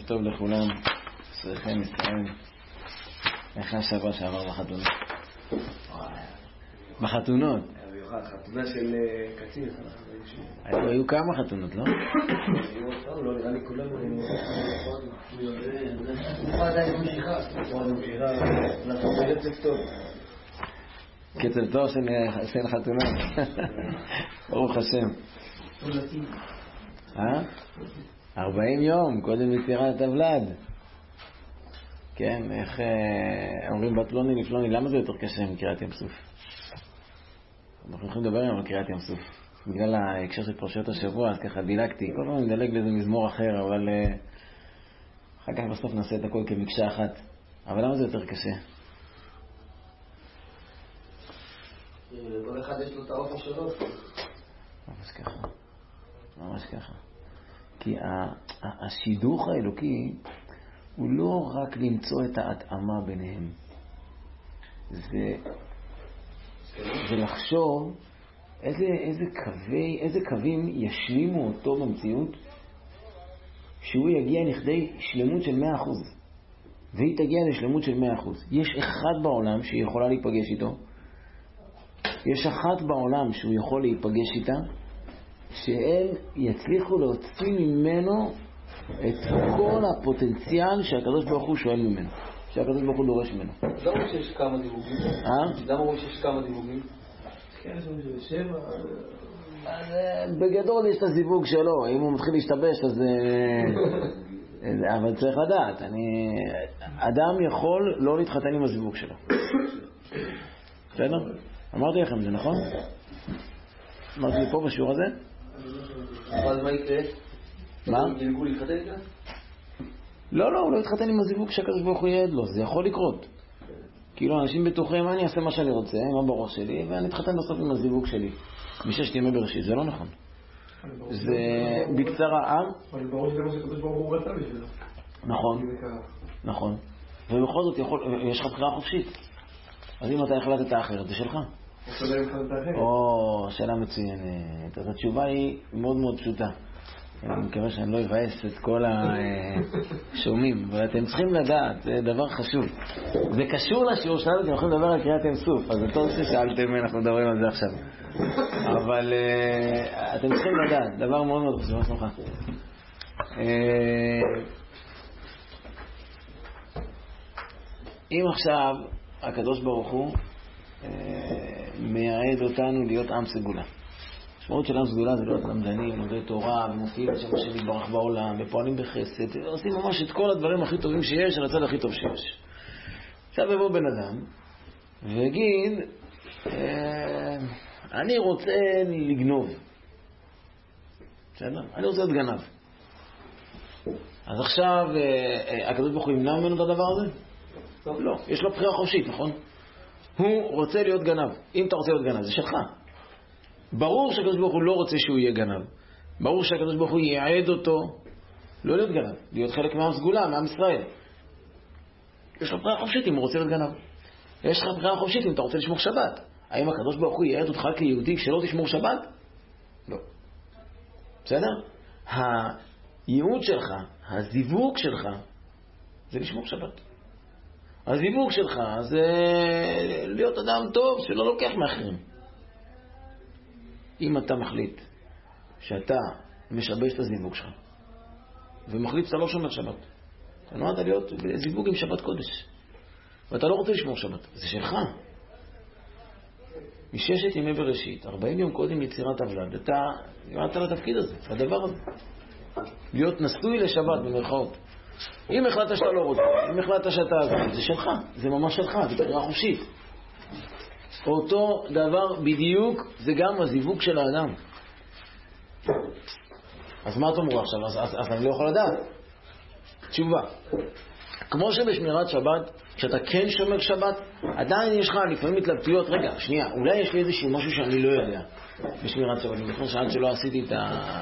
טוב לכולם, צריכים ישראל. איך השבוע שעבר בחתונות? בחתונות? חתונה של קציר. היו כמה חתונות, לא? לא, נראה לי כולנו. מה עדיין ממשיכה? אנחנו ברצף טוב. קצב טוב של חתונות. ברוך השם. 40 יום קודם יצירת הוולד. כן, איך אומרים בפלוני לפלוני, למה זה יותר קשה מקריאת ים סוף? אנחנו יכולים לדבר היום על קריאת ים סוף. בגלל ההקשר של פרשיות השבוע, אז ככה דילגתי. כל פעם נדלג לאיזה מזמור אחר, אבל אחר כך בסוף נעשה את הכל כמקשה אחת. אבל למה זה יותר קשה? כל אחד יש לו את האופן שלו. ממש ככה. ממש ככה. כי השידוך האלוקי הוא לא רק למצוא את ההתאמה ביניהם. זה לחשוב איזה קווים ישלימו אותו במציאות שהוא יגיע לכדי שלמות של 100%. והיא תגיע לשלמות של 100%. יש אחד בעולם שהיא יכולה להיפגש איתו. יש אחת בעולם שהוא יכול להיפגש איתה, שהם יצליחו להוציא ממנו את כל הפוטנציאל שהקדוש ברוך הוא שואל ממנו, שהקדוש ברוך הוא דורש ממנו. למה שיש כמה דיווגים? למה רואים שיש כמה דיווגים? כן, יש 7. בגדול יש את הזיווג שלו, אם הוא מתחיל להשתבש אז אבל צריך לדעת, אדם יכול לא להתחתן עם הזיווג שלו. בסדר? אמרתי לכם, זה נכון? אמרתי לי פה בשיעור הזה? אבל מה יקרה? מה? ילכו להתחתן כאן? לא, הוא לא יתחתן עם הזיווג שהקדוש ברוך הוא ייעד לו, זה יכול לקרות. כאילו אנשים בטוחים, אני אעשה מה שאני רוצה, מה בראש שלי, ואני אתחתן בסוף עם הזיווג שלי. מששת ימי בראשית, זה לא נכון. זה בקצרה, אבל בראש זה מה שהקדוש ברוך הוא רצה בשבילו. נכון. ובכל זאת יש לך בחירה חופשית. אז אם אתה החלטת אחרת, זה שלך. שאלה מצוינת. אז התשובה היא מאוד מאוד פשוטה. אני מקווה שאני לא אבאס את כל השומעים, אבל אתם צריכים לדעת, זה דבר חשוב. זה קשור לשיעור שלנו, כי אנחנו יכולים לדבר על קריאת ים סוף, אז זה טוב ששאלתם, אנחנו מדברים על זה עכשיו. אבל אתם צריכים לדעת, דבר מאוד מאוד חשוב, מה שלומך? אם עכשיו הקדוש ברוך הוא מייעד אותנו להיות עם סגולה. המשמעות של עם סגולה זה להיות למדנים, לומדי תורה, ומופיעים שם השם יתברך בעולם, ופועלים בחסד, ועושים ממש את כל הדברים הכי טובים שיש, על הצד הכי טוב שיש. עכשיו יבוא בן אדם, ויגיד, אני רוצה לגנוב. בסדר? אני רוצה להיות גנב. אז עכשיו, הקדוש ברוך הוא ימנע ממנו את הדבר הזה? לא, יש לו בחירה חופשית, נכון? הוא רוצה להיות גנב. אם אתה רוצה להיות גנב, זה שלך. ברור שהקדוש ברוך הוא לא רוצה שהוא יהיה גנב. ברור שהקדוש ברוך הוא ייעד אותו לא להיות גנב, להיות חלק מעם סגולה, מעם ישראל. יש לך בחירה חופשית אם הוא רוצה להיות גנב. יש לך בחירה חופשית אם אתה רוצה לשמור שבת. האם הקדוש ברוך הוא ייעד אותך כיהודי שלא תשמור שבת? לא. בסדר? הייעוד שלך, הזיווג שלך, זה לשמור שבת. הזיווג שלך זה להיות אדם טוב שלא לוקח מאחרים. אם אתה מחליט שאתה משבש את הזיווג שלך ומחליט שאתה לא שומר שבת, אתה נועד להיות בזיווג עם שבת קודש ואתה לא רוצה לשמור שבת, זה שלך. מששת ימי בראשית, 40 יום קודם יצירת הוולד, אתה נועדת לתפקיד הזה, לדבר הזה, להיות נשוי לשבת במרכאות. אם החלטת שאתה לא רוצה, אם החלטת שאתה זה שלך, זה ממש שלך, זה בחירה חופשית. אותו דבר בדיוק, זה גם הזיווג של האדם. אז מה אתה אומר עכשיו? אז אני לא יכול לדעת. תשובה. כמו שבשמירת שבת, כשאתה כן שומר שבת, עדיין יש לך לפעמים התלבטויות. רגע, שנייה, אולי יש לי איזשהו משהו שאני לא יודע בשמירת שבת. אני זוכר שעד שלא עשיתי את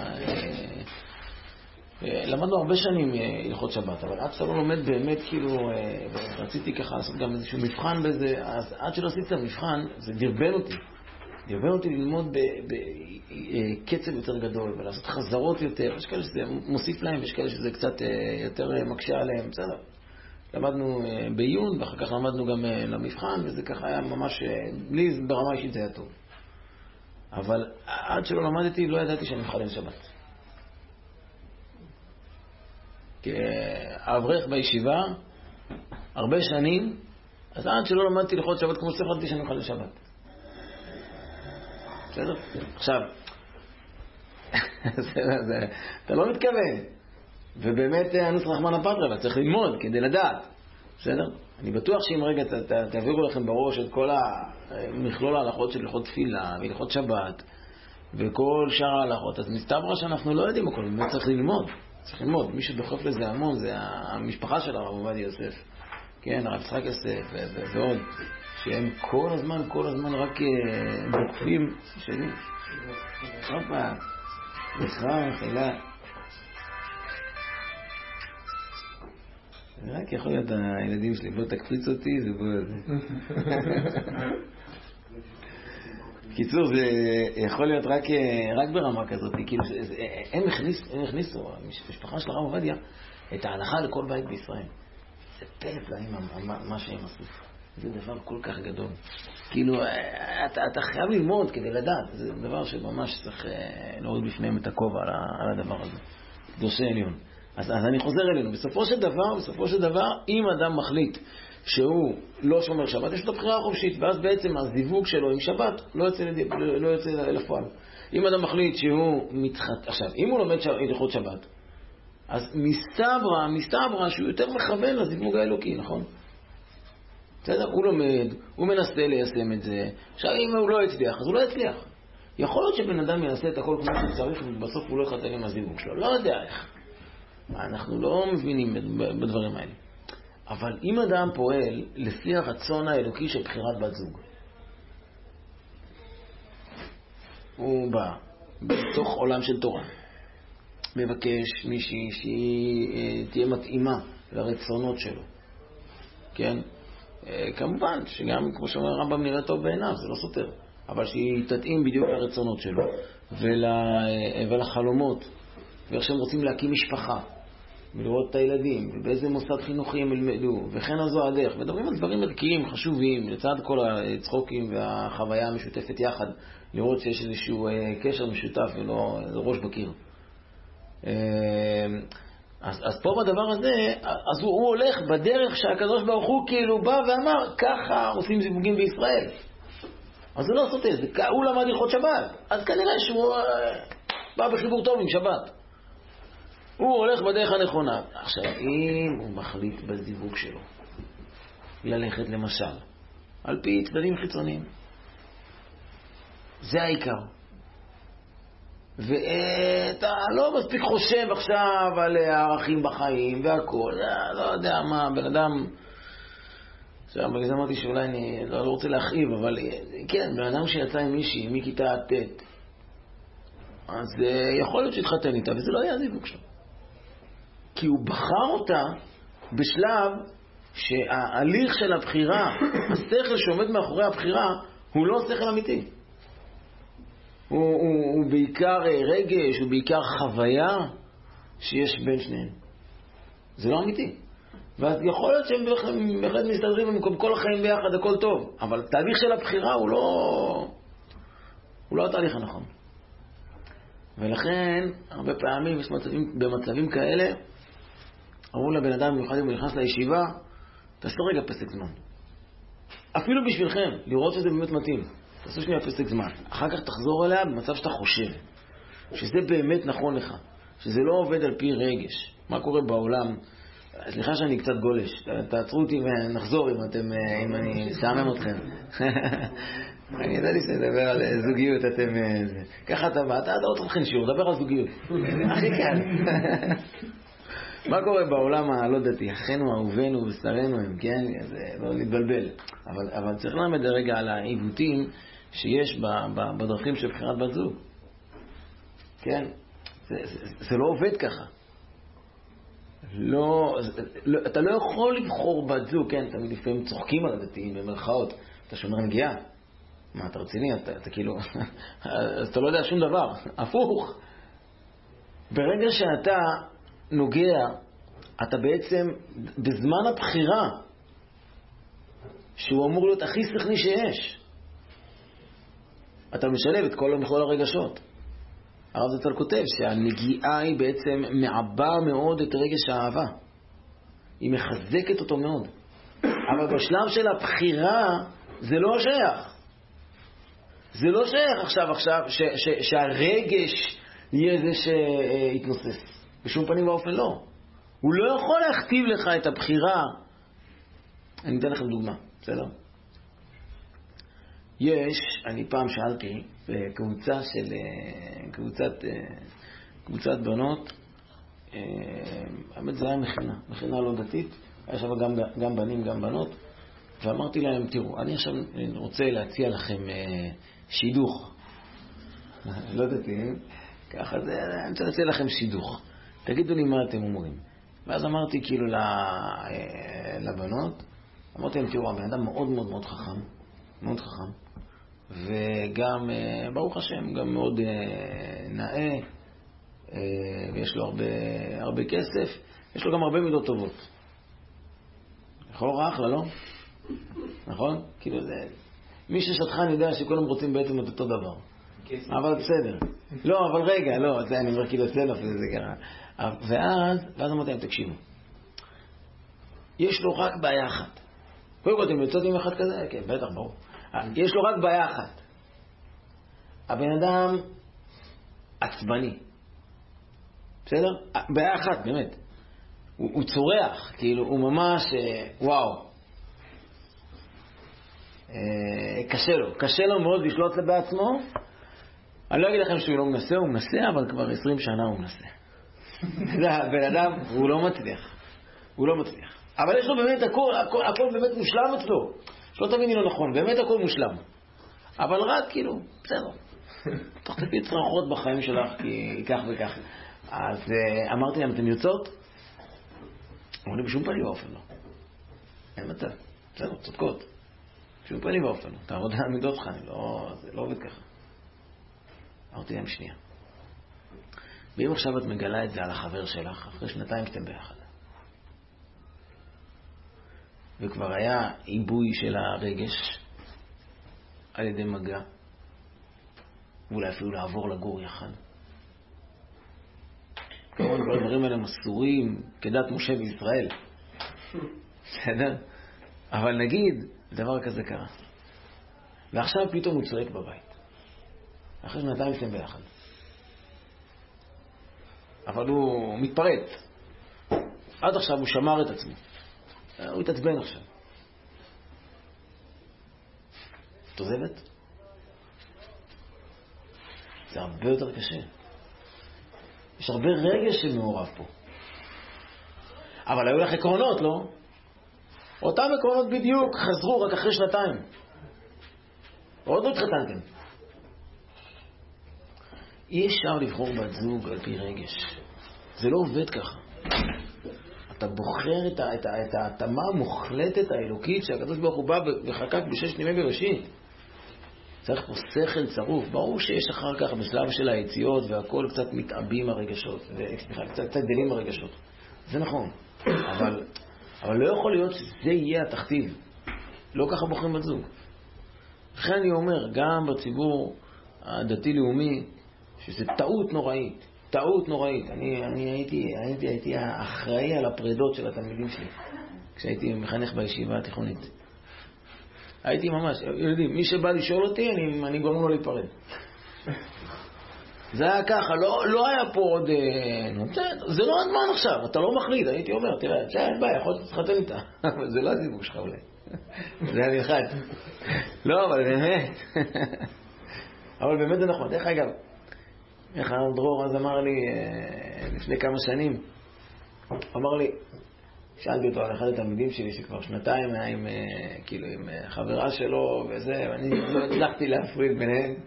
למדנו הרבה שנים הלכות שבת, אבל עד שאתה לא לומד באמת, כאילו, רציתי ככה לעשות גם איזשהו מבחן בזה, אז עד שלא עשיתי את המבחן, זה דרבן אותי. יובל אותי ללמוד בקצב יותר גדול, ולעשות חזרות יותר. יש כאלה שזה מוסיף להם, ויש כאלה שזה קצת יותר מקשה עליהם, בסדר. למדנו בעיון, ואחר כך למדנו גם למבחן, וזה ככה היה ממש, לי ברמה אישית זה היה טוב. אבל עד שלא למדתי, לא ידעתי שאני מחלל שבת. כאברך בישיבה, הרבה שנים, אז עד שלא למדתי לחיות שבת כמו שצריך, ידעתי שאני מחלל שבת. בסדר? עכשיו, אתה לא מתכוון. ובאמת, אנוס רחמן הפטרה, אבל צריך ללמוד כדי לדעת. בסדר? אני בטוח שאם רגע תעבירו לכם בראש את כל המכלול ההלכות של הלכות תפילה והלכות שבת וכל שאר ההלכות, אז מסתברא שאנחנו לא יודעים הכל, באמת צריך ללמוד. צריך ללמוד. מי שדוחף לזה המון זה המשפחה של הרב עובדיה יוסף. כן, הרב יצחק יוסף ועוד. שהם כל הזמן רק דוחפים שני. הופה, מחילה. רק יכול להיות הילדים שלי, בוא תקפיץ אותי, זה בוא... קיצור, זה יכול להיות רק ברמה כזאת, כאילו, הם הכניסו, המשפחה של הרב עובדיה, את ההלכה לכל בית בישראל. זה פלט להם מה שהם עשו. זה דבר כל כך גדול. כאילו, אתה חייב ללמוד כדי לדעת. זה דבר שממש צריך להוריד בפניהם את הכובע על הדבר הזה. קדושי עליון. אז אני חוזר אלינו. בסופו של דבר, אם אדם מחליט שהוא לא שומר שבת, יש לו בחירה חופשית, ואז בעצם הזיווג שלו עם שבת לא יוצא לפועל. אם אדם מחליט שהוא מתחת... עכשיו, אם הוא לומד הלכות שבת, אז מסתברא שהוא יותר מכוון לזיווג האלוקי, נכון? בסדר? הוא לומד, הוא מנסה ליישם את זה. עכשיו, אם הוא לא יצליח, אז הוא לא יצליח. יכול להיות שבן אדם ינסה את הכל כמו שצריך, ובסוף הוא לא יחתן עם הזיווג שלו. לא יודע איך. אנחנו לא מבינים בדברים האלה. אבל אם אדם פועל לפי הרצון האלוקי של בחירת בת זוג, הוא בא בתוך עולם של תורה, מבקש מישהי שהיא תהיה מתאימה לרצונות שלו. כן? כמובן שגם, כמו שאומר הרמב"ם, נראה טוב בעיניו, זה לא סותר. אבל שהיא תתאים בדיוק לרצונות שלו ולחלומות, ואיך שהם רוצים להקים משפחה, ולראות את הילדים, ובאיזה מוסד חינוכי הם ילמדו, וכן הזו הדרך. מדברים על דברים ערכיים, חשובים, לצד כל הצחוקים והחוויה המשותפת יחד, לראות שיש איזשהו קשר משותף ולא ראש בקיר. אז פה בדבר הזה, אז הוא הולך בדרך שהקדוש ברוך הוא כאילו בא ואמר, ככה עושים זיווגים בישראל. אז זה לא סוטה, הוא למד הלכות שבת, אז כנראה שהוא בא בחיבור טוב עם שבת. הוא הולך בדרך הנכונה. עכשיו, אם הוא מחליט בזיווג שלו ללכת למשל על פי צדדים חיצוניים, זה העיקר. ואתה לא מספיק חושב עכשיו על הערכים בחיים והכל, לא יודע מה, בן אדם, עכשיו בגלל זה אמרתי שאולי אני לא רוצה להכאיב, אבל כן, בן אדם שיצא עם מישהי מכיתה ט', אז יכול להיות שהתחתן איתה, וזה לא היה זיווג שלו. כי הוא בחר אותה בשלב שההליך של הבחירה, השכל שעומד מאחורי הבחירה, הוא לא שכל אמיתי. הוא בעיקר רגש, הוא בעיקר חוויה שיש בין שניהם. זה לא אמיתי. ואז יכול להיות שהם בהחלט מסתדרים במקום כל החיים ביחד, הכל טוב. אבל התהליך של הבחירה הוא לא התהליך הנכון. ולכן, הרבה פעמים יש במצבים כאלה, אמרו לבן אדם במיוחד אם הוא נכנס לישיבה, תעשו רגע פסק זמן. אפילו בשבילכם, לראות שזה באמת מתאים. תעשו שנייה פסק זמן. אחר כך תחזור אליה במצב שאתה חושב. שזה באמת נכון לך. שזה לא עובד על פי רגש. מה קורה בעולם? סליחה שאני קצת גולש. תעצרו אותי ונחזור אם אני סעמם אתכם. אני ידעתי שתדבר על זוגיות. ככה אתה בא, אתה עוד צריכים שיעור, דבר על זוגיות. הכי קל. מה קורה בעולם הלא דתי? אחינו, אהובינו ושרנו הם, כן? זה לא להתבלבל. אבל צריך ללמד רגע על העיוותים שיש בדרכים של בחירת בת זוג. כן? זה לא עובד ככה. אתה לא יכול לבחור בת זוג, כן? תמיד לפעמים צוחקים על הדתיים במרכאות. אתה שומר נגיעה. מה, אתה רציני? אתה כאילו... אז אתה לא יודע שום דבר. הפוך. ברגע שאתה נוגע, אתה בעצם, בזמן הבחירה, שהוא אמור להיות הכי שכלי שיש, אתה משלב את כל הרגשות. הרב זצ"ל כותב שהנגיעה היא בעצם מעבה מאוד את רגש האהבה. היא מחזקת אותו מאוד. אבל בשלב של הבחירה זה לא שייך. זה לא שייך עכשיו שהרגש יהיה זה שיתנוסס. בשום פנים ואופן לא. הוא לא יכול להכתיב לך את הבחירה. אני אתן לכם דוגמה, בסדר? אני פעם שאלתי בקבוצה של קבוצת בנות, האמת זה היה מכינה לא דתית, היה שם גם בנים גם בנות, ואמרתי להם, תראו, אני עכשיו רוצה להציע לכם שידוך, לא דתי, ככה זה, אני רוצה להציע לכם שידוך, תגידו לי מה אתם אומרים. ואז אמרתי כאילו לבנות, אמרתי להם, תראו, הבן אדם מאוד מאוד מאוד חכם, מאוד חכם, וגם, ברוך השם, גם מאוד נאה, ויש לו הרבה כסף, יש לו גם הרבה מידות טובות. יכול רע אחלה, לא? נכון? כאילו זה... מי ששטחן יודע שכולם רוצים בעצם את אותו דבר. אבל בסדר. לא, אבל רגע, לא, זה אני אומר כאילו סלף, זה ככה. ואז אמרתי להם, תקשיבו. יש לו רק בעיה אחת. קודם כל, אתם יוצאות עם אחד כזה? כן, בטח, ברור. יש לו רק בעיה אחת. הבן אדם עצבני. בסדר? בעיה אחת, באמת. הוא צורח, כאילו, הוא ממש, וואו. קשה לו מאוד לשלוט בעצמו. אני לא אגיד לכם שהוא לא מנסה, הוא מנסה, אבל כבר 20 שנה הוא מנסה. בן אדם, הוא לא מצליח. הוא לא מצליח. אבל יש לו באמת הכל באמת מושלם אצלו. שלא תביני לא נכון, באמת הכל מושלם. אבל רק כאילו, בסדר. תחטפי צרחות בחיים שלך, כי כך וכך. אז אמרתי להם, אתם יוצאות? אמרו לי, בשום פנים ואופן לא. אין מצב. בסדר, צודקות. בשום פנים ואופן לא. תעבוד על המידות שלך, זה לא עובד ככה. אמרתי להם, שנייה. ואם עכשיו את מגלה את זה על החבר שלך, אחרי 2 שאתם ביחד. וכבר היה עיבוי של הרגש על ידי מגע, ואולי אפילו לעבור לגור יחד. כמובן, כל הדברים האלה מסורים כדת משה וישראל. בסדר? אבל נגיד, דבר כזה קרה. ועכשיו פתאום הוא צועק בבית. אחרי 2 שאתם ביחד. אבל הוא מתפרץ. עד עכשיו הוא שמר את עצמו. הוא התעצבן עכשיו. את עוזבת? זה הרבה יותר קשה. יש הרבה רגש שמעורב פה. אבל היו לך עקרונות, לא? אותם עקרונות בדיוק חזרו רק אחרי 2. עוד לא התחתנתם. אי אפשר לבחור בת זוג על פי רגש. זה לא עובד ככה. אתה בוחר את ההתאמה המוחלטת האלוקית שהקדוש ברוך הוא בא וחקק ב6 ימי בראשית. צריך פה שכל צרוף. ברור שיש אחר כך בשלב של היציאות והכל קצת מתאבים הרגשות. קצת גדלים הרגשות. זה נכון. אבל לא יכול להיות שזה יהיה התכתיב. לא ככה בוחרים בת זוג. לכן אני אומר, גם בציבור הדתי-לאומי, שזה טעות נוראית. טעות נוראית. אני הייתי אחראי על הפרידות של התלמידים שלי, כשהייתי מחנך בישיבה התיכונית. הייתי ממש, ילדים, מי שבא לשאול אותי, אני גורם לו להיפרד. זה היה ככה, לא היה פה עוד... זה לא הזמן עכשיו, אתה לא מחליט, הייתי אומר, תראה, אין בעיה, יכול להיות שתתחתן איתה. אבל זה לא הסיבוב שלך אולי. זה היה נלחד. לא, אבל באמת. אבל באמת זה נכון. דרך אגב, איך דרור אז אמר לי לפני כמה שנים, אמר לי, שאלתי אותו על אחד התלמידים שלי שכבר 2 היה עם חברה שלו וזה, ואני לא הצלחתי להפריד ביניהם.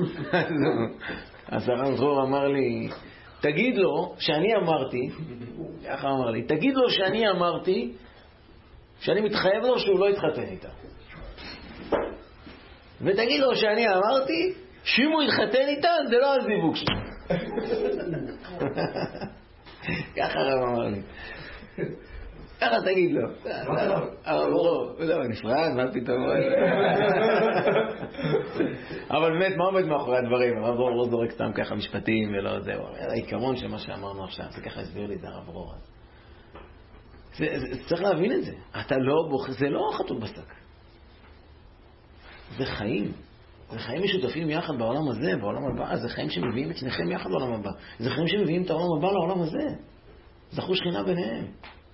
אז הרב דרור אמר לי, תגיד לו שאני אמרתי, ככה אמר לי, תגיד לו שאני אמרתי שאני מתחייב לו שהוא לא יתחתן איתה. ותגיד לו שאני אמרתי, שאם הוא יתחתן איתה, זה לא הזיווג שלו. ככה הרב אמר לי. ככה תגיד לו. נפרד, מה פתאום? אבל באמת, מה עומד מאחורי הדברים? הרב דרור לא זורק סתם ככה משפטים ולא זהו. העיקרון של מה שאמרנו עכשיו, זה ככה הסביר לי את הרב דרור. צריך להבין את זה. אתה לא בוחר, זה לא חתול בשק. זה חיים. זה חיים משותפים יחד בעולם הזה, בעולם הבא. זה חיים שמביאים את שניכם יחד בעולם הבא. זה חיים שמביאים את העולם הבא לעולם הזה. זכו שכינה ביניהם.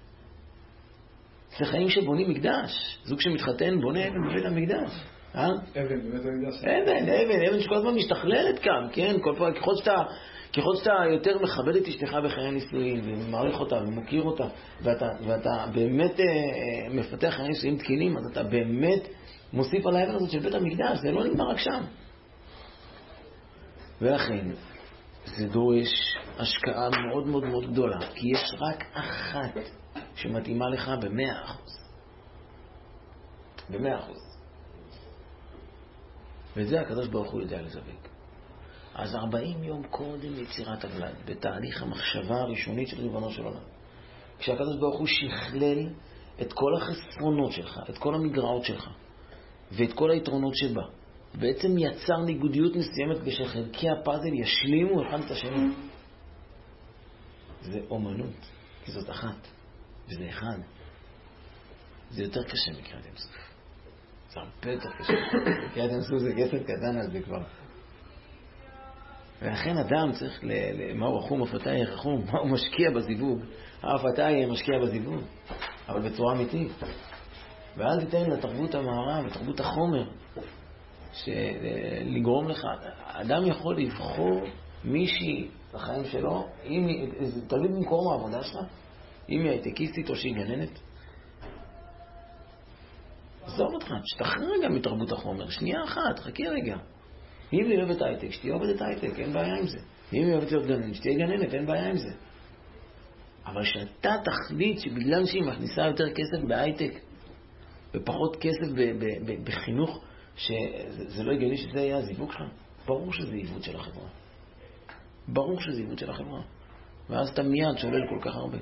זה חיים שבונים מקדש. זוג שמתחתן בונה אבן בבית המקדש. אבן בבית המקדש. אבן שכל הזמן משתכללת כאן, כן? ככל שאתה יותר מכבד את אשתך בחיי הנישואין, ומעריך אותה ומוקיר אותה, ואתה באמת מפתח חיי נישואין תקינים, אז אתה באמת מוסיף על האבן הזאת של בית המקדש. זה לא נגמר רק שם. ולכן, זה דורש השקעה מאוד מאוד מאוד גדולה, כי יש רק אחת שמתאימה לך ב100%. ואת זה הקדוש ברוך הוא יודע לזווג. אז 40 יום קודם יצירת הוולד, בתהליך המחשבה הראשונית של ריבונו של עולם, כשהקדוש ברוך הוא שכלל את כל החסרונות שלך, את כל המגרעות שלך, ואת כל היתרונות שבה, בעצם יצר ניגודיות מסוימת כשחלקי הפאזל ישלימו אחד את השני. זה אומנות, כי זאת אחת, וזה אחד. זה יותר קשה מקריאת ים סוף. זה הרבה יותר קשה. קריאת ים סוף זה כסף קטן על זה כבר. ולכן אדם צריך מהו רחום אף-אתה רחום, מה הוא משקיע בזיווג. אף-אתה משקיע בזיווג, אבל בצורה אמיתית. ואל תיתן לתרבות המערב, לתרבות החומר, לגרום לך. אדם יכול לבחור מישהי לחיים שלו, זה תלוי במקום העבודה שלה, אם היא הייטקיסטית או שהיא גננת. עזוב אותך, שתחרר רגע מתרבות החומר, שנייה אחת, חכי רגע. אם היא אוהבת הייטק, שתהיה עובדת הייטק, אין בעיה עם זה. אם היא אוהבת להיות גננת, שתהיה גננת, אין בעיה עם זה. אבל שאתה תחליט שבגלל שהיא מכניסה יותר כסף בהייטק, ופחות כסף בחינוך, שזה לא הגיוני שזה יהיה הזיווג שלך. ברור שזה עיוות של החברה. ברור שזה עיוות של החברה. ואז אתה מיד שולל כל כך הרבה.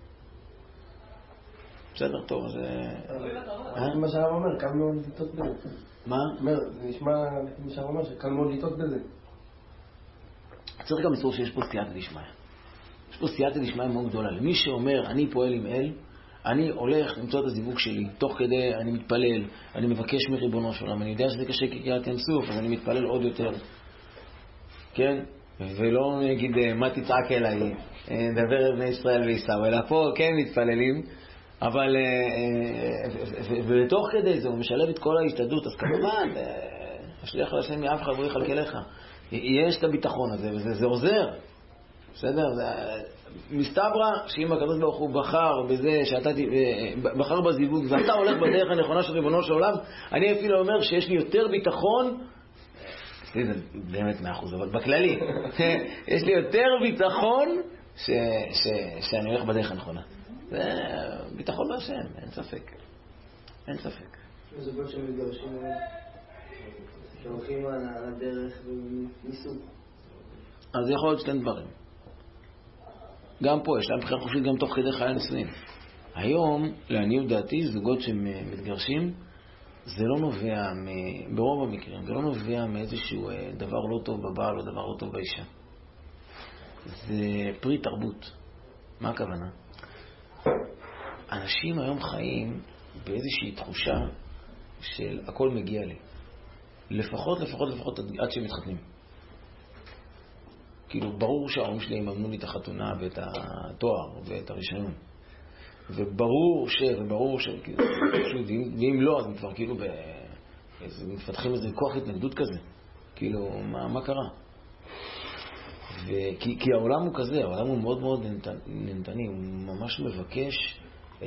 בסדר, טוב, אז... מה שהרב אומר, קל מאוד לטעות בזה. מה? זה נשמע מה שהרב אומר, שקל מאוד לטעות בזה. צריך גם לזכור שיש פה סייעתא דשמיא. יש פה סייעתא דשמיא מאוד גדולה. למי שאומר, אני פועל עם אל, אני הולך למצוא את הזיווג שלי, תוך כדי אני מתפלל, אני מבקש מריבונו של עולם, אני יודע שזה קשה כקריאת ים סוף, אז אני מתפלל עוד יותר. כן? ולא נגיד מה תצעק אליי, דבר אל בני ישראל ויסעו, אלא פה כן מתפללים, אבל ובתוך כדי זה הוא משלב את כל ההשתדלות, אז כמובן, השליח להשם מאבך והוא יחלקה לך. יש את הביטחון הזה, וזה עוזר. בסדר? מסתברא שאם הקדוש ברוך הוא בחר בזה שאתה בחר בזיווג ואתה הולך בדרך הנכונה של ריבונו של עולם, אני אפילו אומר שיש לי יותר ביטחון, זה באמת 100%, אבל בכללי יש לי יותר ביטחון שאני הולך בדרך הנכונה. זה ביטחון בהשם, אין ספק. אין ספק. זה בוא שמתגרשים שהולכים על הדרך וניסו. אז יכול להיות שתי דברים. גם פה יש להם בחירה חופשית גם תוך כדי חיי הנישואים. היום, לעניות דעתי, זוגות שמתגרשים, זה לא נובע, ברוב המקרים, זה לא נובע מאיזשהו דבר לא טוב בבעל או דבר לא טוב באישה. זה פרי תרבות. מה הכוונה? אנשים היום חיים באיזושהי תחושה של הכל מגיע לי. לפחות עד שהם מתחתנים. כאילו, ברור שההורים שלי יממנו לי את החתונה ואת התואר ואת הרישיון. וברור ואם לא, אז הם כבר כאילו מפתחים איזה כוח התנגדות כזה. כאילו, מה קרה? כי העולם הוא כזה, העולם הוא מאוד מאוד נהנתני, הוא ממש מבקש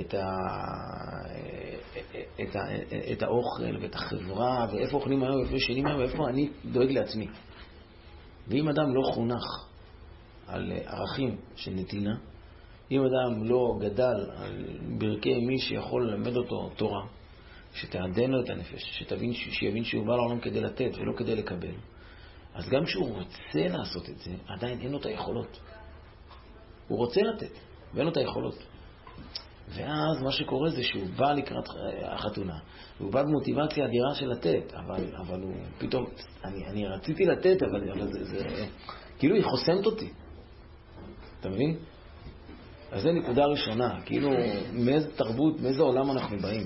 את האוכל ואת החברה, ואיפה אוכלים היום, ואיפה ישנים היום, ואיפה אני דואג לעצמי. ואם אדם לא חונך על ערכים של נתינה, אם אדם לא גדל על ברכי מי שיכול ללמד אותו תורה, שתעדן לו את הנפש, שיבין שהוא בא לעולם כדי לתת ולא כדי לקבל. אז גם כשהוא רוצה לעשות את זה, עדיין אין לו את היכולות. הוא רוצה לתת, ואין לו את היכולות. ואז מה שקורה זה שהוא בא לקראת החתונה, והוא בא במוטיבציה אדירה של לתת, אבל הוא פתאום, אני רציתי לתת, אבל זה כאילו היא חוסמת אותי. אתה מבין? אז זה נקודה ראשונה, כאילו מאיזה תרבות, מאיזה עולם אנחנו באים.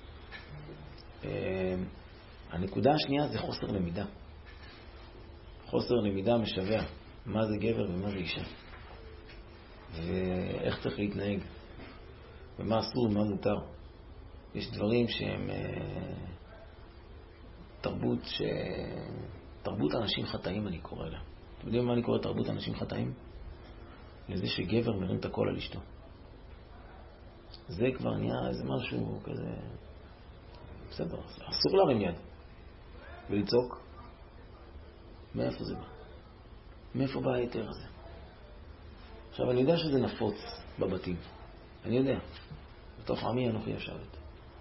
הנקודה השנייה זה חוסר למידה. חוסר למידה משווה מה זה גבר ומה זה אישה. ואיך צריך להתנהג. ומה אסור ומה מותר. יש דברים שהם תרבות אנשים חטאים אני קורא לה. אתם יודעים מה אני קורא תרבות אנשים חטאים? לזה שגבר מרים את הכל על אשתו. זה כבר נהיה איזה משהו כזה... בסדר, אסור להרים יד ולצעוק. מאיפה זה בא? מאיפה בא היתר הזה? עכשיו אני יודע שזה נפוץ בבתים. אני יודע. בתוך עמי אנוכי ישבת.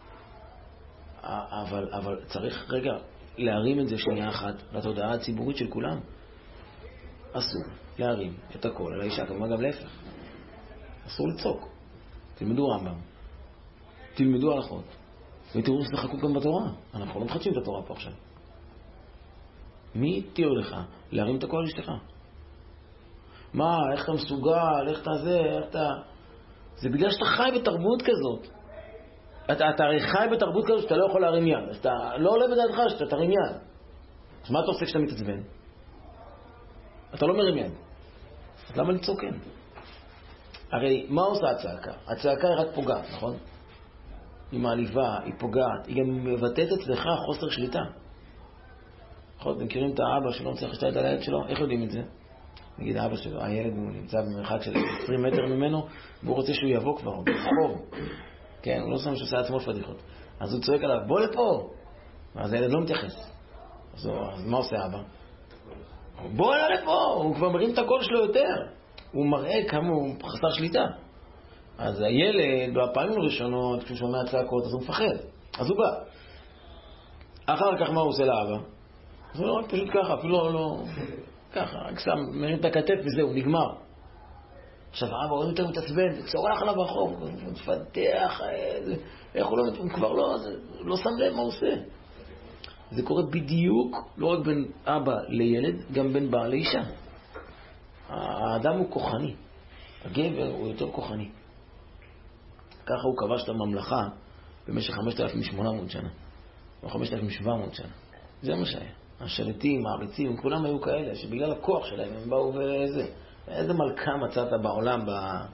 אבל צריך רגע להרים את זה שנייה אחת לתודעה הציבורית של כולם. אסור להרים את הכל על האישה, כמובן גם להפך. אסור לצעוק. תלמדו רמב"ם. תלמדו הלכות. ותראו שזה חקוק גם בתורה. אנחנו לא מחדשים את התורה פה עכשיו. מי התיר לך להרים את הכל על אשתך? מה, איך אתה מסוגל, איך אתה זה, איך אתה... זה בגלל שאתה חי בתרבות כזאת. אתה הרי חי בתרבות כזאת שאתה לא יכול להרים יד. אז אתה לא עולה בדעתך שאתה תרים יד. אז מה אתה עושה כשאתה מתעצבן? אתה לא מרים יד. אז למה לצעוקן? הרי מה עושה הצעקה? הצעקה היא רק פוגעת, נכון? היא מעליבה, היא פוגעת, היא גם מבטאת אצלך חוסר שליטה. נכון, אתם מכירים את האבא שלא מצליח לשתות על הילד שלו? איך יודעים את זה? נגיד האבא שלו, הילד הוא נמצא במרחק של 20 מטר ממנו, והוא רוצה שהוא יבוא כבר, ברחוב. כן, הוא לא שם שעושה עצמו פדיחות. אז הוא צועק עליו, בוא לפה! אז הילד לא מתייחס. אז מה עושה האבא? בוא לפה! הוא כבר מרים את הקול שלו יותר. הוא מראה כמה הוא חסר שליטה. אז הילד, בפעמים הראשונות, כשהוא שומע צעקות, אז הוא מפחד. אז הוא בא. אחר כך מה הוא עושה לאבא? אז הוא לא רק פשוט ככה, אפילו לא... ככה, רק שם, מרים את הכתף וזהו, נגמר. עכשיו האבא עוד יותר מתעצבן, וצורח עליו ברחוב, הוא מפתח, איך הוא כבר לא שם לב מה הוא עושה. זה קורה בדיוק, לא רק בין אבא לילד, גם בין בעל לאישה. האדם הוא כוחני, הגבר הוא יותר כוחני. ככה הוא כבש את הממלכה במשך 5,800 שנה, או 5,700 שנה. זה מה שהיה. השליטים, העריצים, כולם היו כאלה, שבגלל הכוח שלהם הם באו וזה. איזה מלכה מצאת בעולם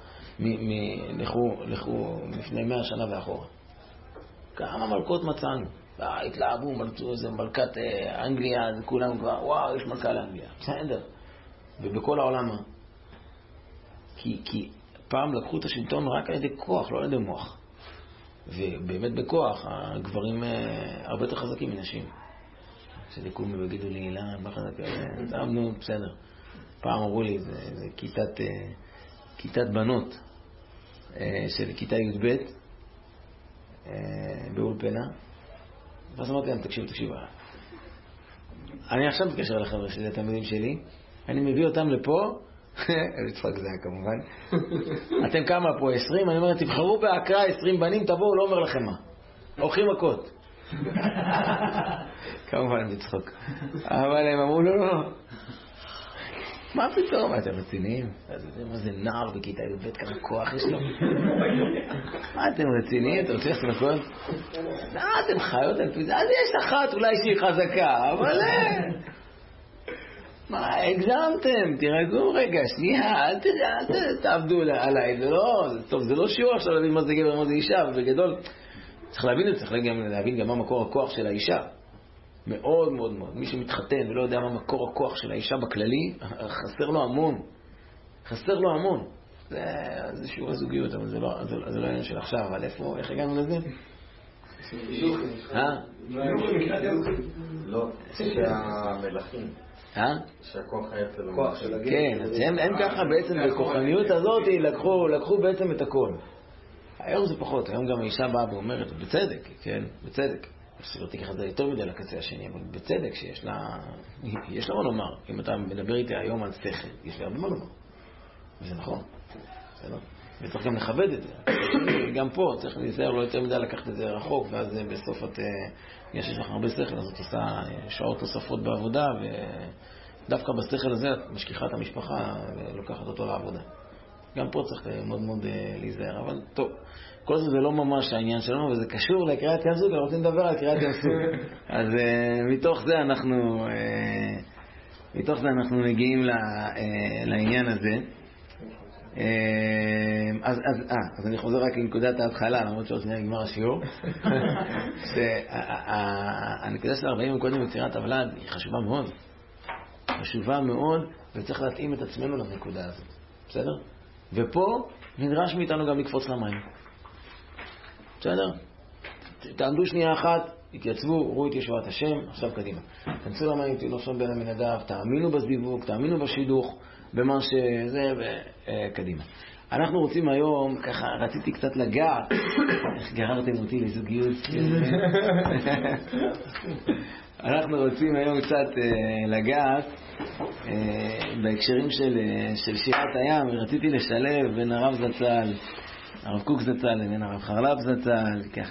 לכו לפני 100 שנה ואחורה. כמה מלכות מצאנו. התלהבו, מלכו איזה מלכת אנגליה, כולם כבר, וואו, יש מלכה לאנגליה. בסדר. ובכל העולם. כי פעם לקחו את השלטון רק על ידי כוח, לא על ידי מוח. ובאמת בכוח, הגברים הרבה יותר חזקים מנשים. שדקום ויגידו לי, אילן, מה חזק? נו, בסדר. פעם אמרו לי, זה כיתת בנות של כיתה י"ב באולפנה. ואז אמרתי להם, תקשיבו. אני עכשיו מתקשר לחבר'ה שזה התלמידים שלי, אני מביא אותם לפה, לצחוק זה היה כמובן. אתם כמה פה? 20? אני אומר, תבחרו בהקרא 20 בנים, תבואו, לא אומר לכם מה. הולכים מכות. כמובן בצחוק. אבל הם אמרו, לא. מה פתאום? אתם רציניים? מה זה נער בכיתה י"ב, כמה כוח יש לו? מה אתם רציניים? אתם רוצים לעשות מכות? אתם חיות על פיזה? אז יש אחת אולי שהיא חזקה, אבל... מה, הגזמתם? תירגעו רגע, שנייה, אל תעבדו עליי, זה לא... טוב, זה לא שיעור עכשיו להבין מה זה גבר ומה זה אישה, ובגדול... צריך להבין את זה, צריך להבין גם מה מקור הכוח של האישה. מאוד מאוד מאוד. מי שמתחתן ולא יודע מה מקור הכוח של האישה בכללי, חסר לו המון. חסר לו המון. זה שיעור הזוגיות, אבל זה לא עניין של עכשיו. אבל איפה, איך הגענו לזה? לא, שהמלכים. שהכוח היה אצל המלכים. כן, אז הם ככה בעצם בכוחניות הזאת לקחו בעצם את הכל. היום זה פחות, היום גם האישה באה ואומרת, בצדק, כן, בצדק. שלא תיקח את זה יותר מדי לקצה השני, אבל בצדק שיש לה מה לומר. אם אתה מדבר איתי היום על שכל, יש לי הרבה מה לומר. וזה נכון. בסדר? וצריך גם לכבד את זה. גם פה צריך להיזהר לא יותר מדי לקחת את זה רחוק, ואז בסוף יש לך הרבה שכל, אז את עושה שעות נוספות בעבודה, ודווקא בשכל הזה את משכיחה את המשפחה ולוקחת אותו לעבודה. גם פה צריך מאוד מאוד להיזהר, אבל טוב. כל זה לא ממש העניין שלנו, וזה קשור לקריאת ים סוף, רוצים לדבר על קריאת ים סוף. אז מתוך זה אנחנו מגיעים לעניין הזה. אז אני חוזר רק לנקודת ההתחלה, למרות שעוד שנייה נגמר השיעור. הנקודה של 40 קודם בקריאת הוולד היא חשובה מאוד. חשובה מאוד, וצריך להתאים את עצמנו לנקודה הזאת. בסדר? ופה נדרש מאיתנו גם לקפוץ למים. בסדר? תעמדו שנייה אחת, התייצבו, ראו את ישועת השם, עכשיו קדימה. תנסו למים, תהיו שם בין המנדף, תאמינו בזיווג, תאמינו בשידוך, במה שזה, וקדימה. אנחנו רוצים היום, ככה, רציתי קצת לגעת, איך גררתם אותי לזוגיות. אנחנו רוצים היום קצת לגעת בהקשרים של שירת הים, ורציתי לשלב בין הרב זצ"ל, הרב קוק זצ"ל לבין הרב חרל"פ זצ"ל, ככה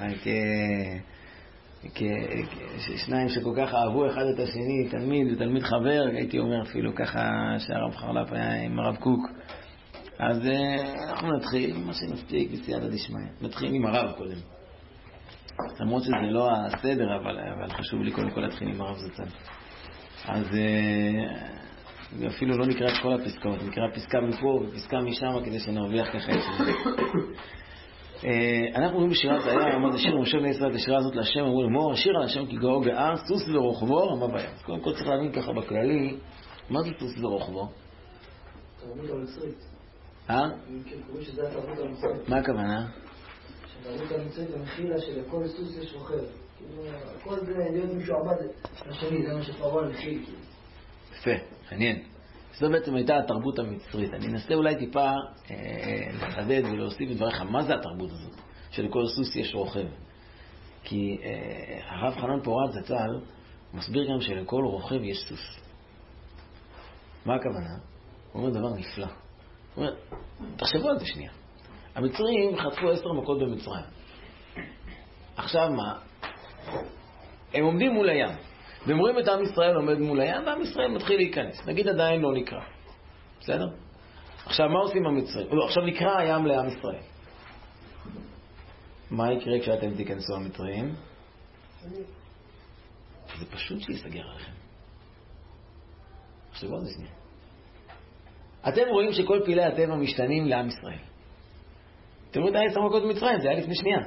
שניים שכל כך אהבו אחד את השני, תלמיד ותלמיד חבר, הייתי אומר אפילו ככה שהרב חרל"פ היה עם הרב קוק. אז אנחנו נתחיל עם מה שנספיק בסייעתא דשמיא. נתחיל עם הרב קודם. למרות שזה לא הסדר, אבל חשוב לי קודם כל להתחיל עם הרב זצ"ל. אז אפילו לא נקרא את כל הפסקאות, נקרא פסקה מפה ופסקה משם כדי שנרוויח ככה את זה. אנחנו אומרים בשירת הים, מה זה שיר משה בני ישראל את השירה הזאת להשם, אמרו לאמור, השיר על השם כי גאו גאה, סוס ורוכבו, רמה בים. קודם כל צריך להבין ככה בכללי, מה זה סוס ורוכבו? תרבות המצרית. קוראים שזה התרבות המצרית. מה הכוונה? שהתרבות המצרית המחילה שלכל סוס יש רוכב. הכל זה להיות משועבד לשני, זה מה שפרעה המחיל. יפה, מעניין. זו בעצם הייתה התרבות המצרית. אני אנסה אולי טיפה לחדד ולהוסיף את דבריך, מה זה התרבות הזאת? שלכל סוס יש רוכב. כי הרב חנן פורת זצ"ל מסביר גם שלכל רוכב יש סוס. מה הכוונה? הוא אומר דבר נפלא. הוא אומר, תחשבו על זה שנייה. המצרים חטפו 10 מכות במצרים. עכשיו מה? הם עומדים מול הים. והם רואים את עם ישראל עומד מול הים, ועם ישראל מתחיל להיכנס. נגיד עדיין לא נקרא. בסדר? עכשיו מה עושים המצרים? עכשיו נקרא הים לעם ישראל. מה יקרה כשאתם תיכנסו המצרים? זה פשוט שיסגר עליכם. עכשיו עוד שנייה. אתם רואים שכל פעילי הטבע משתנים לעם ישראל. אתם רואים את 10 מכות במצרים, זה היה לפני שנייה.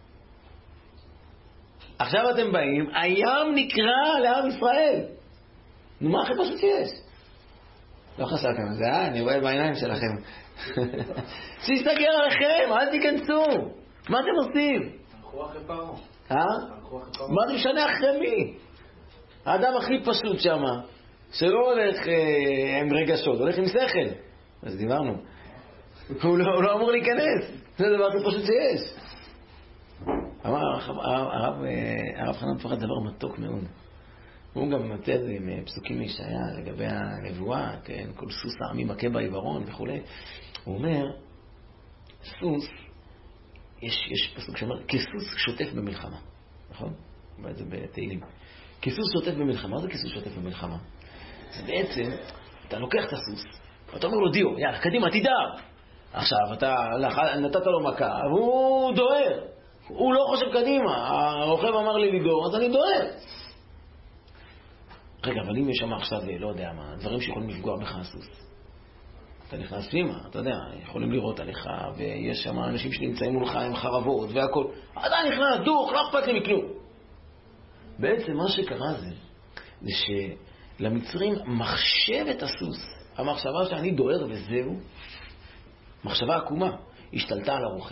עכשיו אתם באים, הים נקרא לעם ישראל. נו, מה הכי פשוט שיש? לא חשבתם על זה, אני רואה בעיניים שלכם. שיסתגר עליכם, אל תיכנסו. מה אתם עושים? הלכו אחרי פרעה. מה זה משנה אחרי מי? האדם הכי פשוט שם, שלא הולך עם רגשות, הולך עם שכל. אז דיברנו. הוא לא אמור להיכנס. זה דבר הכי פשוט שיש. אמר הרב חנן פורת דבר מתוק מאוד. הוא גם מצד עם פסוקים מישעיה לגבי הנבואה, כן, כל סוס העמי מכה בעיוורון וכו'. הוא אומר, סוס, יש פסוק שאומר, כסוס שוטף במלחמה. נכון? הוא אומר את זה בתהילים. כסוס שוטף במלחמה. מה זה כסוס שוטף במלחמה? זה בעצם, אתה לוקח את הסוס, ואתה אומר לו דיו, יאללה, קדימה, תדע. עכשיו, אתה נתת לו מכה, והוא דוהר. הוא לא חושב קדימה. הרוכב אמר לי לדור, אז אני דוהר. רגע, אבל אם יש שם עכשיו, לא יודע מה, דברים שיכולים לפגוע בך הסוס. אתה נכנס פנימה, אתה יודע, יכולים לראות עליך, ויש שם אנשים שנמצאים מולך עם חרבות והכל. אתה נכנס, דוך, לא אכפת לי מכלום. בעצם מה שקרה זה שלמצרים מחשבת הסוס, המחשבה שאני דוהר וזהו, מחשבה עקומה, השתלטה על הרוכב.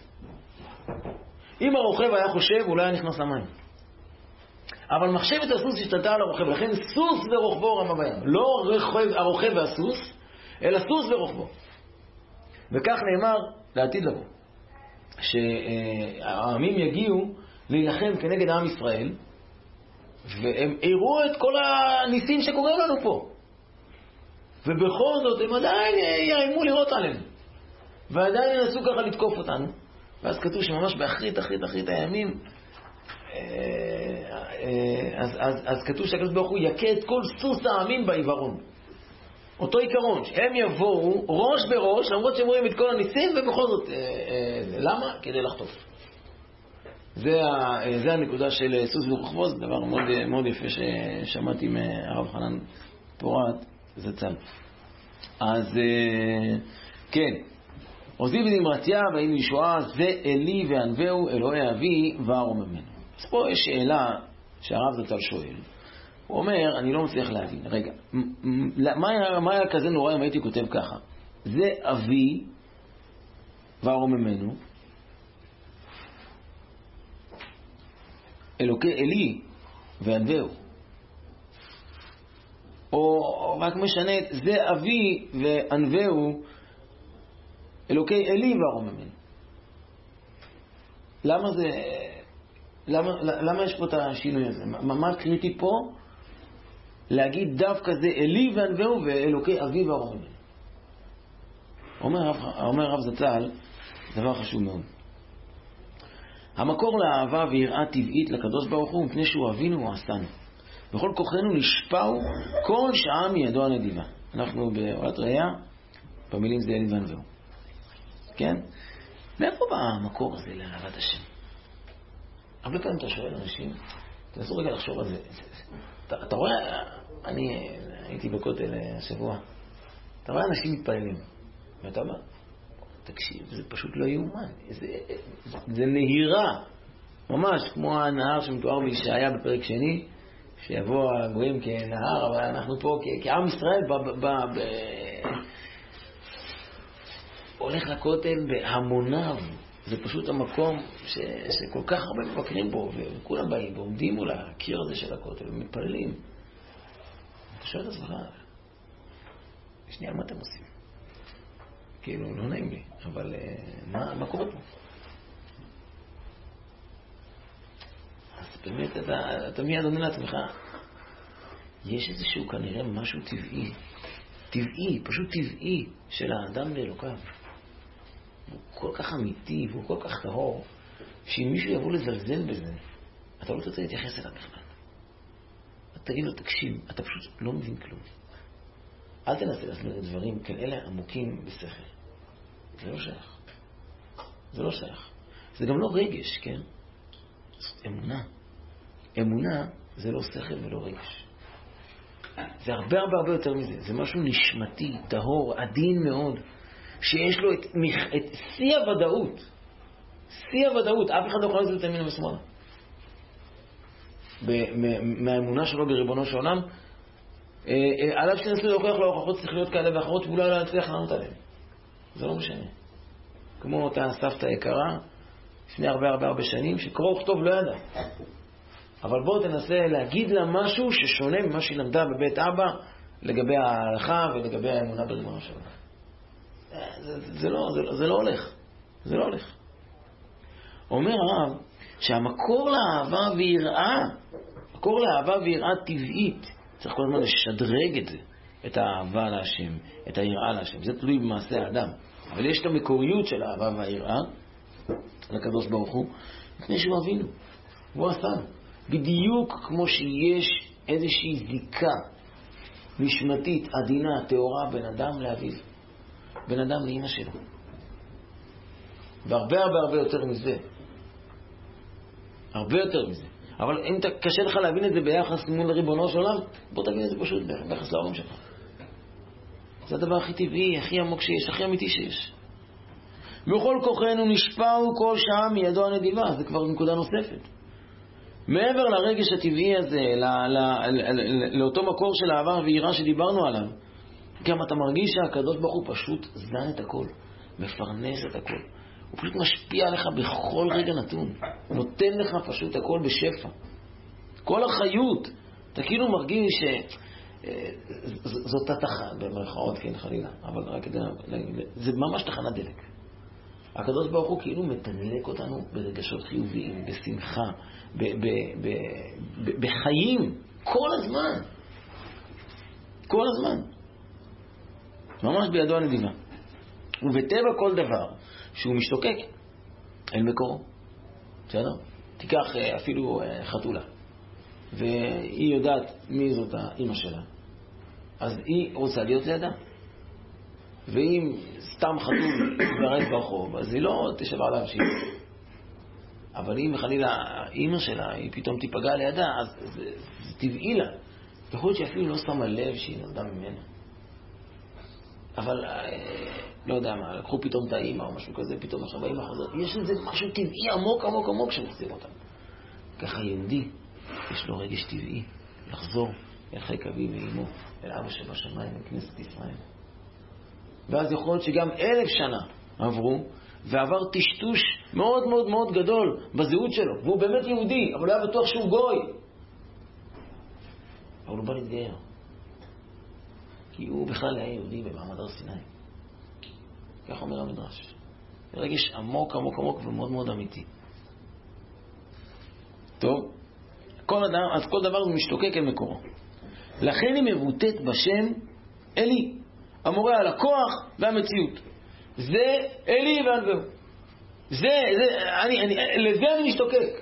אם הרוכב היה חושב, אולי היה נכנס למים. אבל מחשבת הסוס השתלטה על הרוכב, לכן סוס ורוכבו רמה בים. לא הרוכב והסוס, אלא סוס ורוכבו. וכך נאמר לעתיד לבוא. שהעמים יגיעו להילחם כנגד עם ישראל, והם הראו את כל הניסים שקורה לנו פה. ובכל זאת הם עדיין יאיימו לראות עלינו. ועדיין ינסו ככה לתקוף אותנו. ואז כתוב שממש באחרית הימים, אז כתוב שהקדוש ברוך הוא יכה את כל סוס העמים בעיוורון. אותו עיקרון, שהם יבואו ראש בראש, למרות שהם רואים את כל הניסים, ובכל זאת, למה? כדי לחטוף. זה הנקודה של סוס ורוכבו, זה דבר מאוד, מאוד יפה ששמעתי מהרב חנן פורת, זה צל. אז כן, עוזי ונמרציה והנה ישועה, זה אלי וענבהו אלוהי אבי וארוממנו. אז פה יש שאלה שהרב זצ"ל שואל. הוא אומר, אני לא מצליח להבין. רגע, מה היה כזה נורא אם הייתי כותב ככה? זה אבי וארוממנו, אלוקי אלי וענבהו. או רק משנה, זה אבי וענבהו, אלוקי אלי וארוממנו. למה זה... למה יש פה את השינוי הזה? מה קריטי פה? להגיד דווקא זה אלי וענבהו ואלוקי אבי וארוממנו. אומר רב זצ"ל, דבר חשוב מאוד. המקור לאהבה ויראה טבעית לקדוש ברוך הוא, מפני שהוא אבינו ועשנו. בכל כוחנו נשפעו כל שעה מידו הנדיבה. אנחנו בעולת ראייה, במילים זה אלי וענבהו. כן? מאיפה בא המקור הזה לאהבת השם? הרבה פעמים אתה שואל אנשים, תנסו רגע לחשוב על זה. אתה רואה, אני הייתי בכותל השבוע, אתה רואה אנשים מתפללים, ואתה אומר, תקשיב, זה פשוט לא יאומן, זה נהירה, ממש כמו הנהר שמתואר בישעיה בפרק שני, שיבוא הגויים כנהר, אבל אנחנו פה כעם ישראל הולך לכותל בהמוניו. זה פשוט המקום שכל כך הרבה מבקרים בו, וכולם באים ועומדים מול הקיר הזה של הכותל ומתפללים. אתה שואל את עצמך, שנייה, מה אתם עושים? כאילו, לא נעים לי, אבל מה קורה פה? אז באמת, אתה מיד עונה לעצמך, יש איזשהו כנראה משהו טבעי, פשוט טבעי, של האדם לאלוקיו. הוא כל כך אמיתי, והוא כל כך טהור, שאם מישהו יבוא לזלזל בזה, אתה לא תרצה להתייחס אליו בכלל. אתה תגיד לו, תקשיב, אתה פשוט לא מבין כלום. אל תנסה להסביר את דברים כאלה עמוקים בשכל. זה לא שייך. זה לא שייך. זה גם לא רגש, כן? זאת אמונה. אמונה זה לא שכל ולא רגש. זה הרבה יותר מזה. זה משהו נשמתי, טהור, עדין מאוד, שיש לו את שיא הוודאות. שיא הוודאות. אף אחד לא יכול לזאת ימינה ושמאלה. מהאמונה שלו בריבונו של עולם, עליו שתנסו להוכיח לו הוכחות שכליות כאלה ואחרות, ואולי לא נצליח לענות עליהם. זה לא משנה. כמו אותה סבתא יקרה, לפני הרבה שנים, שקרוא וכתוב לא ידע. אבל בואו תנסה להגיד לה משהו ששונה ממה שהיא למדה בבית אבא, לגבי ההלכה ולגבי האמונה בריבונו של עולם. זה לא הולך. זה לא הולך. אומר הרב שהמקור לאהבה ויראה, מקור לאהבה ויראה טבעית, צריך כל הזמן לשדרג את זה, את האהבה להשם, את היראה להשם. זה תלוי במעשה האדם. אבל יש את המקוריות של האהבה והיראה לקדוש ברוך הוא, לפני שהוא אבינו. הוא עשה. בדיוק כמו שיש איזושהי זיקה משמתית, עדינה, טהורה, בין אדם לאביו. בין אדם לאמא שלו. והרבה יותר מזה. הרבה יותר מזה. אבל אם קשה לך להבין את זה ביחס מול ריבונו של עולם, בוא תבין את זה פשוט ביחס להורים שלך. זה הדבר הכי טבעי, הכי עמוק שיש, הכי אמיתי שיש. בכל כוחנו נשפעו כל שעה מידו הנדיבה. זה כבר נקודה נוספת. מעבר לרגש הטבעי הזה, לאותו מקור של אהבה ויראה שדיברנו עליו, גם אתה מרגיש שהקדוש ברוך הוא פשוט זן את הכל, מפרנס את הכל. הוא פשוט משפיע עליך בכל רגע נתון. נותן לך פשוט הכל בשפע. כל החיות. אתה כאילו מרגיש זאת התחנה, במרכאות, כן, חלילה. אבל רק כדי להגיד, זה ממש תחנת דלק. הקדוש ברוך הוא כאילו מתדלק אותנו ברגשות חיוביים, בשמחה, בחיים, כל הזמן. כל הזמן. ממש בידו הנדיבה. ובטבע כל דבר שהוא משתוקק אל מקורו. בסדר? תיקח אפילו חתולה, והיא יודעת מי זאת האמא שלה, אז היא רוצה להיות לידה. ואם סתם חתול יתברק ברחוב, אז היא לא תשב עליו שהיא. אבל אם חלילה האמא שלה היא פתאום תיפגע לידה, אז זה טבעי לה. יכול להיות שאפילו לא שמה לב שהיא נולדה ממנה. אבל לא יודע מה, לקחו פתאום את האמא או משהו כזה, פתאום עכשיו האמא חוזרת. יש לזה משהו טבעי עמוק עמוק עמוק שמחזיר אותם. ככה יהודי יש לו רגש טבעי לחזור אל חיק אביו ואימו, אל אבא שבשמיים, אל כנסת ישראל. ואז יכול להיות שגם 1000 שנה עברו, ועבר טשטוש מאוד מאוד מאוד גדול בזהות שלו. והוא באמת יהודי, אבל הוא היה בטוח שהוא גוי. אבל הוא בא להתגייר. כי הוא בכלל היה יהודי במעמד הר סיני. כך אומר המדרש. רגש עמוק עמוק עמוק ומאוד מאוד אמיתי. טוב, אז כל דבר הוא משתוקק אל מקורו. לכן היא מבוטאת בשם אלי, המורה על הכוח והמציאות. זה אלי והנבהו. לזה אני משתוקק.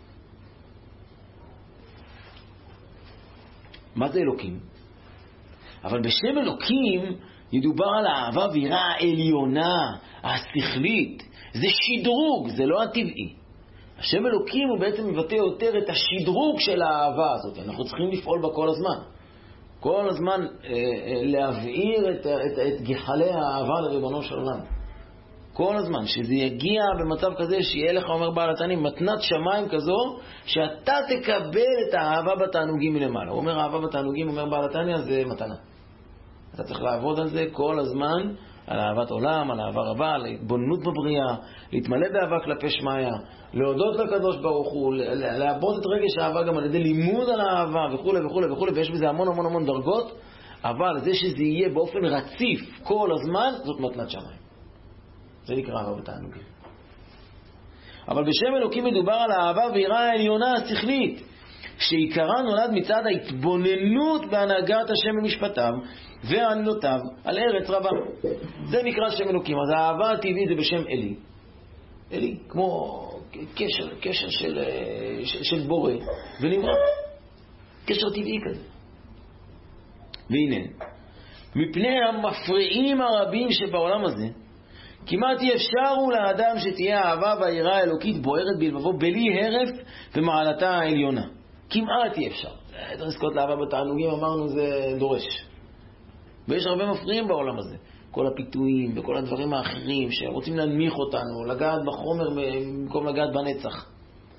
מה זה אלוקים? אבל בשם אלוקים ידובר על האהבה ויראה העליונה, השכלית. זה שדרוג, זה לא הטבעי. השם אלוקים הוא בעצם מבטא יותר את השדרוג של האהבה הזאת. אנחנו צריכים לפעול בה כל הזמן. כל הזמן להבעיר את גחלי האהבה לריבונו של עולם. כל הזמן, שזה יגיע במצב כזה שיהיה לך, אומר בעל התנאים, מתנת שמיים כזו, שאתה תקבל את האהבה בתענוגים מלמעלה. הוא אומר האהבה בתענוגים, אומר בעל התנאים, זה מתנה. אתה צריך לעבוד על זה כל הזמן, על אהבת עולם, על אהבה רבה, על התבוננות בבריאה, להתמלא באהבה כלפי שמיה, להודות לקדוש ברוך הוא, לעבוד את רגש האהבה גם על ידי לימוד על האהבה וכו' וכו' וכו', ויש בזה המון המון המון דרגות, אבל זה שזה יהיה באופן רציף כל הזמן, זאת מתנת שמיים. זה נקרא אהבה בתענוגים. אבל בשם אלוקים מדובר על האהבה ויראה העליונה השכלית, שעיקרה נולד מצד ההתבוננות בהנהגת השם במשפטיו וענותיו על ארץ רבה. זה נקרא שם אלוקים. אז האהבה הטבעית זה בשם אלי. אלי, כמו קשר של בורא ונברא. קשר טבעי כזה. והנה, מפני המפריעים הרבים שבעולם הזה, כמעט אי אפשר הוא לאדם שתהיה אהבה והיראה האלוקית בוערת בלבבו בלי הרף ומעלתה העליונה. כמעט אי אפשר. לזכות לאהבה בתענוגים, אמרנו, זה דורש. ויש הרבה מפריעים בעולם הזה. כל הפיתויים וכל הדברים האחרים שרוצים להנמיך אותנו, לגעת בחומר במקום לגעת בנצח.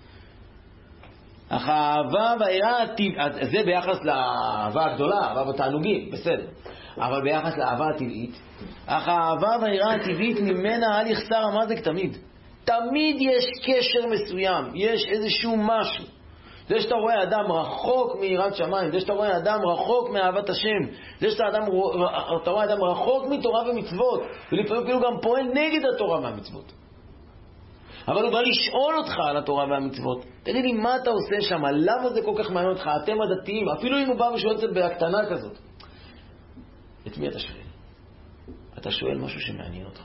אך האהבה והיראה, זה ביחס לאהבה הגדולה, אהבה בתענוגים, בסדר. אבל ביחס לאהבה הטבעית, אך האהבה והיראה הטבעית ממנה אל יחסר המזק תמיד. תמיד יש קשר מסוים, יש איזשהו משהו. זה שאתה רואה אדם רחוק מיראת שמיים, זה שאתה רואה אדם רחוק מאהבת השם, זה שאתה רואה אדם רחוק מתורה ומצוות, ולפעמים כאילו גם פועל נגד התורה והמצוות. אבל הוא בא לשאול אותך על התורה והמצוות. תגיד לי, מה אתה עושה שם? למה זה כל כך מעניין אותך? אתם הדתיים, אפילו אם הוא בא ושואל את זה בהקטנה כזאת. את מי אתה שואל? אתה שואל משהו שמעניין אותך.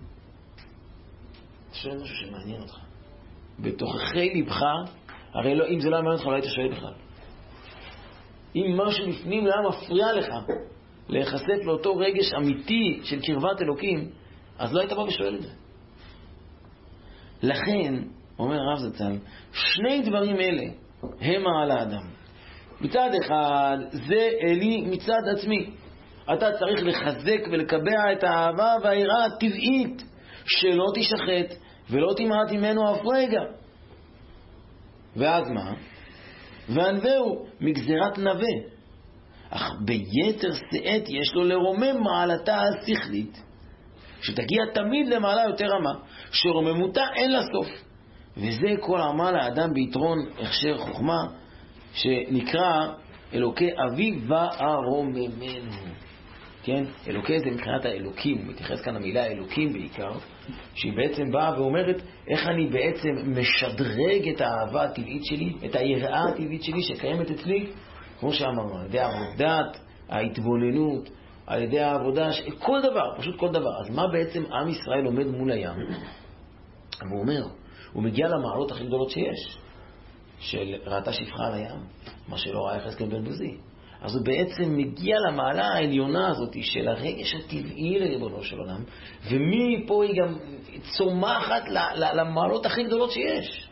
אתה שואל משהו שמעניין אותך. בתוככי לבך, הרי לא, אם זה לא מעניין אותך, לא היית שואל בכלל. אם משהו בפנים לא היה מפריע לך להיחשף לאותו רגש אמיתי של קרבת אלוקים, אז לא היית בא ושואל את זה. לכן, אומר הרב זצ"ל, שני דברים אלה הם על האדם. מצד אחד, זה אלי מצד עצמי. אתה צריך לחזק ולקבע את האהבה והיראה הטבעית, שלא תשחט ולא תמעט ממנו אף רגע. ואז מה? והנבהו מגזירת נווה. אך ביתר שאת יש לו לרומם מעלתה השכלית, שתגיע תמיד למעלה יותר רמה, שרוממותה אין לה סוף. וזה כל עמל האדם ביתרון הכשר חוכמה, שנקרא אלוקי אביו והרוממנו. כן? אלוקי זה מבחינת האלוקים, מתייחס כאן המילה אלוקים בעיקר, שהיא בעצם באה ואומרת איך אני בעצם משדרג את האהבה הטבעית שלי, את היראה הטבעית שלי שקיימת אצלי, כמו שאמרנו, על ידי עבודת, ההתבוננות, על ידי העבודה, כל דבר, פשוט כל דבר. אז מה בעצם עם ישראל עומד מול הים? והוא אומר, הוא מגיע למעלות הכי גדולות שיש, של ראתה שפחה על הים, מה שלא ראה יחזקאל בן בוזי. אז הוא בעצם מגיע למעלה העליונה הזאת של הרגש הטבעי לריבונו של עולם, ומפה היא גם צומחת למעלות הכי גדולות שיש.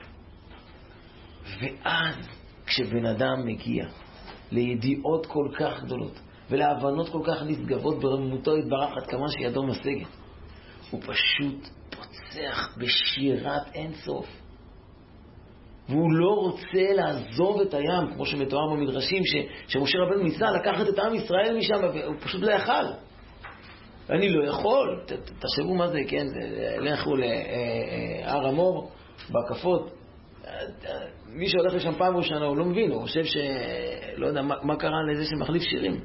ואז כשבן אדם מגיע לידיעות כל כך גדולות ולהבנות כל כך נשגבות ברמותו יתברך עד כמה שידו משגת, הוא פשוט פוצח בשירת אין סוף. והוא לא רוצה לעזוב את הים, כמו שמתואר במדרשים, שמשה רבנו ניסה לקחת את עם ישראל משם, והוא פשוט לא יכל. אני לא יכול, תחשבו מה זה, כן? לכו להר המור, בהקפות. מי שהולך לשם פעם ראשונה, הוא לא מבין, הוא חושב לא יודע מה קרה לזה שמחליף שירים.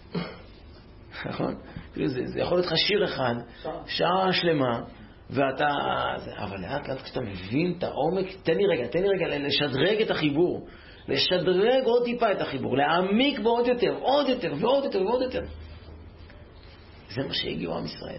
נכון? זה יכול להיות לך שיר אחד, שעה שלמה, ואתה, אבל לאט לאט כשאתה מבין את העומק, תן לי רגע לשדרג את החיבור, לשדרג עוד טיפה את החיבור, להעמיק בו עוד יותר, עוד יותר ועוד יותר ועוד יותר. זה מה שהגיעו עם ישראל.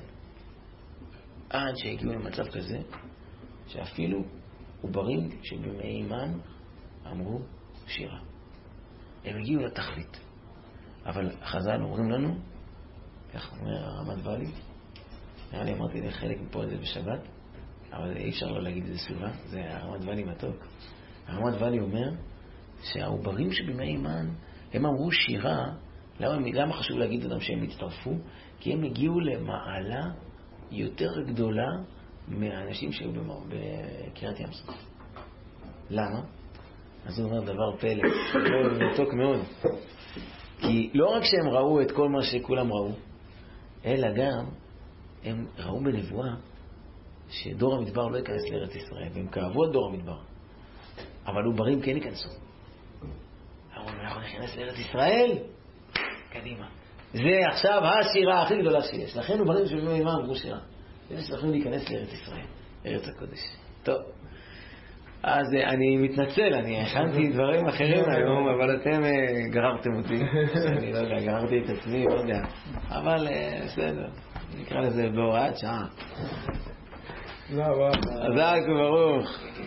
עד שהגיעו למצב כזה, שאפילו עוברים שבימי אימן אמרו שירה. הם הגיעו לתכלית. אבל חז"ל אומרים לנו, כך אומר הרמת ואלי, נראה לי אמרתי לחלק מפה את זה בשבת, אבל אי אפשר לא להגיד את זה סביבה, זה הרמת ואלי מתוק. הרמת ואלי אומר שהעוברים שבימי אימן, הם אמרו שירה, למה חשוב להגיד אותם שהם הצטרפו? כי הם הגיעו למעלה יותר גדולה מהאנשים שהיו בקריאת ים סוף. למה? אז הוא אומר דבר פלא, מתוק מאוד. כי לא רק שהם ראו את כל מה שכולם ראו, אלא גם הם ראו בנבואה שדור המדבר לא ייכנס לארץ ישראל, והם כאבו את דור המדבר. אבל עוברים כן ייכנסו. אמרו, אנחנו נכנס לארץ ישראל? קדימה. זה עכשיו השירה הכי גדולה שיש. לכן עוברים שבימי אימן אמרו שירה. זה שצריכים להיכנס לארץ ישראל, ארץ הקודש. טוב. אז אני מתנצל, אני הכנתי דברים אחרים היום, אבל אתם גררתם אותי. אני לא יודע, גררתי את עצמי, לא יודע. אבל בסדר, נקרא לזה בהוראת שעה. חזק וברוך.